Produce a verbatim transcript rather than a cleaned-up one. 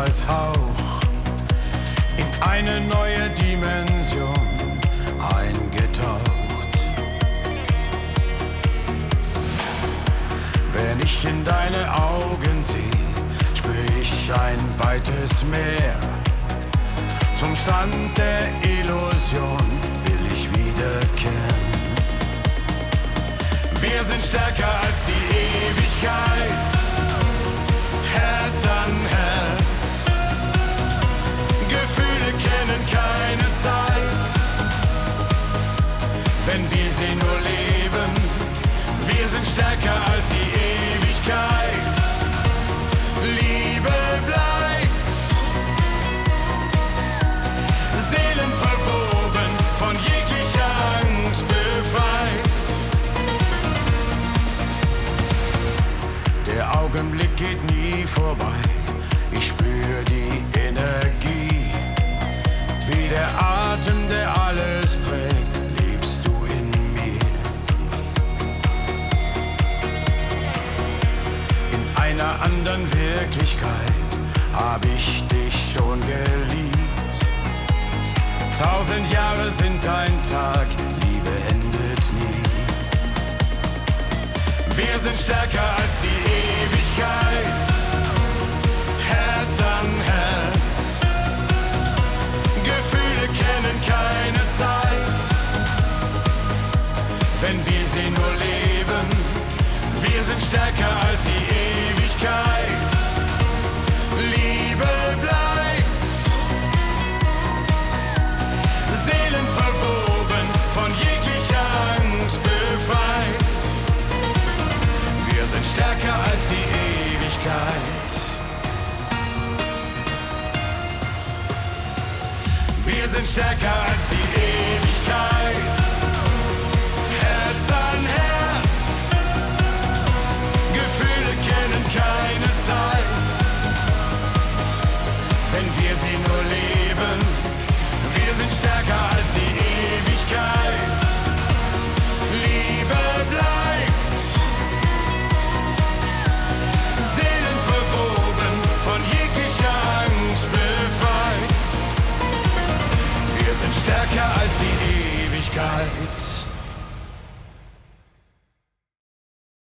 als Hauch in eine neue Dimension eingetaucht. Wenn ich in deine Augen sehe, spür ich ein weites Meer. Zum Stand der Illusion will ich wiederkehren. Wir sind stärker als die Ewigkeit, Herz an Herz. Gefühle kennen keine Zeit, wenn wir sie nur leben. Wir sind stärker als die Ewigkeit, Liebe bleibt. Seelen verwoben, von jeglicher Angst befreit. Der Augenblick geht nie vorbei, ich spür die Energie, wie der Atem, der alles trägt, lebst du in mir. In einer anderen Wirklichkeit hab ich dich schon geliebt. Tausend Jahre sind ein Tag, Liebe endet nie. Wir sind stärker als die Ewigkeit, Herz an Herz. Gefühle kennen keine Zeit, wenn wir sie nur leben. Wir sind stärker als die